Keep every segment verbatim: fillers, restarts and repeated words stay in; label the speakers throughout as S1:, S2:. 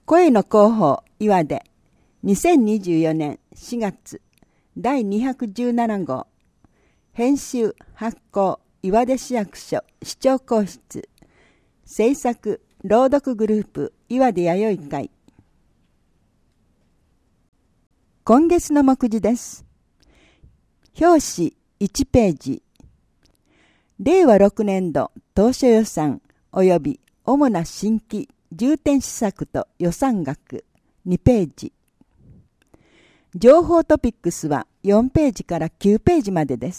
S1: 声の広報岩出にせんにじゅうよねんしがつだいにひゃくじゅうななごう編集発行岩出市役所市長公室制作朗読グループ岩出弥生会。今月の目次です。表紙いちページ、れいわろくねんど当初予算及び主な新規重点施策と予算額にページ、情報トピックスはよんページからきゅうページまでです。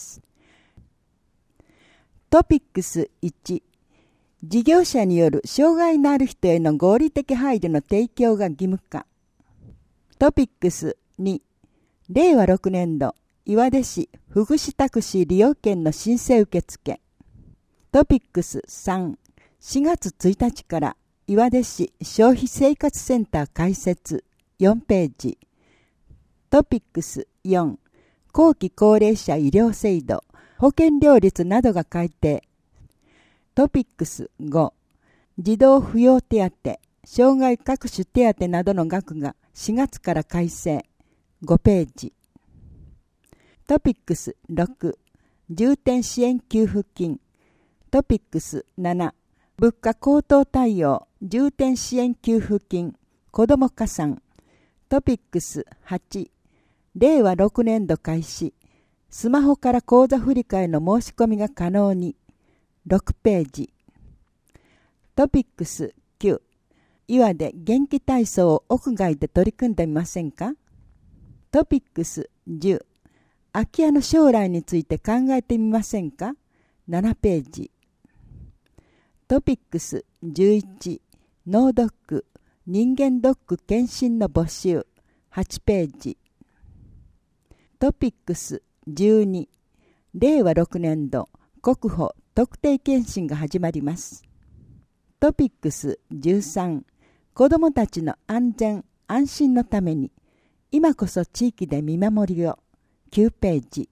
S1: トピックスいち、事業者による障害のある人への合理的配慮の提供が義務化。トピックスに、れいわろくねんど岩出市福祉タクシー利用券の申請受付。トピックスさん、しがつついたちから岩出市消費生活センター開設よんページ。トピックスよん、後期高齢者医療制度保険料率などが改定。トピックスご、児童扶養手当、障害各種手当などの額がしがつから改正ごページ。トピックスろく、重点支援給付金。トピックスなな、物価高騰対応重点支援給付金子ども加算。トピックスはち、れいわろくねんど開始スマホから口座振替の申し込みが可能にろくページ。トピックスきゅう、岩で元気体操を屋外で取り組んでみませんか。トピックスじゅう、空き家の将来について考えてみませんかななページ。トピックスじゅういち、脳ドック人間ドック検診の募集はちページ。トピックスじゅうに、れいわろくねんど国保特定検診が始まります。トピックスじゅうさん、子どもたちの安全安心のために今こそ地域で見守りをきゅうページ。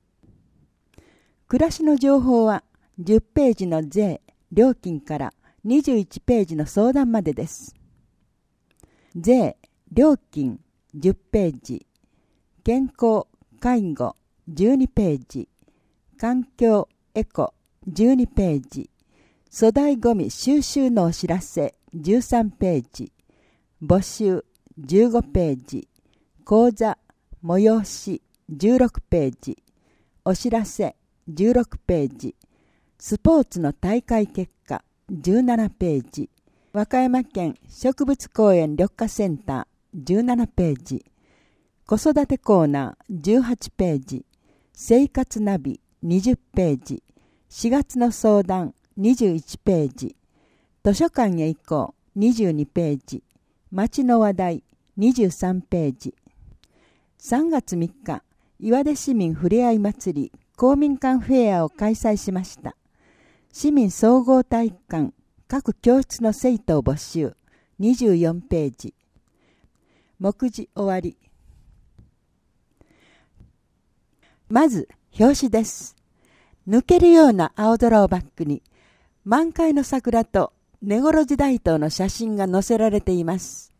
S1: 暮らしの情報はじゅっページの税料金からにじゅういちページの相談までです。税料金じゅっページ、健康介護じゅうにページ、環境エコじゅうにページ、粗大ごみ収集のお知らせじゅうさんページ、募集じゅうごページ、講座催しじゅうろくページ、お知らせじゅうろくページ、スポーツの大会結果じゅうななページ、和歌山県植物公園緑化センターじゅうななページ、子育てコーナーじゅうはちページ、生活ナビにじゅっページ、しがつの相談にじゅういちページ、図書館へ行こうにじゅうにページ、街の話題にじゅうさんページ。さんがつみっか、岩出市民ふれあい祭り公民館フェアを開催しました。市民総合体育館各教室の生徒を募集にじゅうよんページ。目次終わり。まず表紙です。抜けるような青空をバックに満開の桜と根頃時大灯の写真が載せられています。